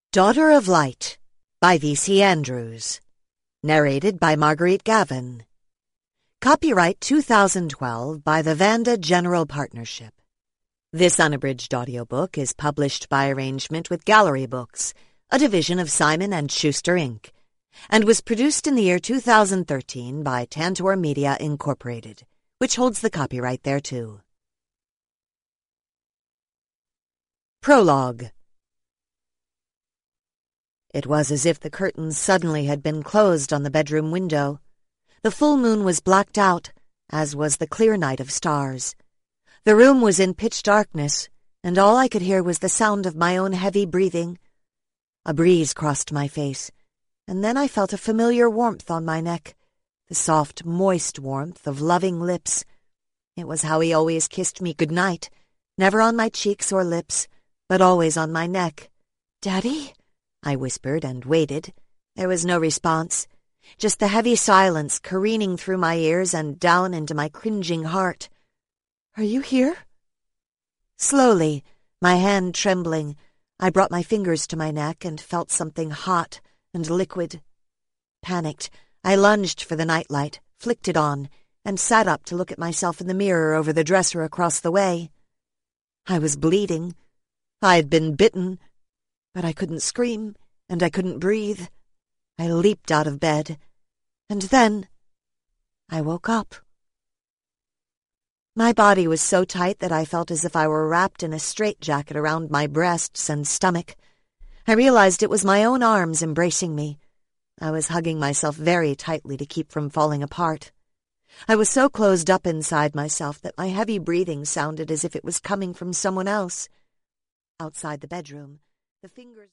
Daughter of Light by V.C. Andrews. Narrated by Marguerite Gavin. Copyright 2012 by the Vanda General Partnership. This unabridged audiobook is published by arrangement with Gallery Books, a division of Simon & Schuster, Inc., and was produced in the year 2013 by Tantor Media, Incorporated, which holds the copyright thereto. Prologue. It was as if the curtains suddenly had been closed on the bedroom window. The full moon was blacked out, as was the clear night of stars. The room was in pitch darkness, and all I could hear was the sound of my own heavy breathing. A breeze crossed my face, and then I felt a familiar warmth on my neck, the soft, moist warmth of loving lips. It was how he always kissed me good night, never on my cheeks or lips, but always on my neck. "Daddy?" I whispered and waited. There was no response, just the heavy silence careening through my ears and down into my cringing heart. "Are you here?" Slowly, my hand trembling, I brought my fingers to my neck and felt something hot and liquid. Panicked, I lunged for the nightlight, flicked it on, and sat up to look at myself in the mirror over the dresser across the way. I was bleeding. I had been bitten. But I couldn't scream, and I couldn't breathe. I leaped out of bed, and then I woke up. My body was so tight that I felt as if I were wrapped in a straitjacket around my breasts and stomach. I realized it was my own arms embracing me. I was hugging myself very tightly to keep from falling apart. I was so closed up inside myself that my heavy breathing sounded as if it was coming from someone else. Outside the bedroom, the fingers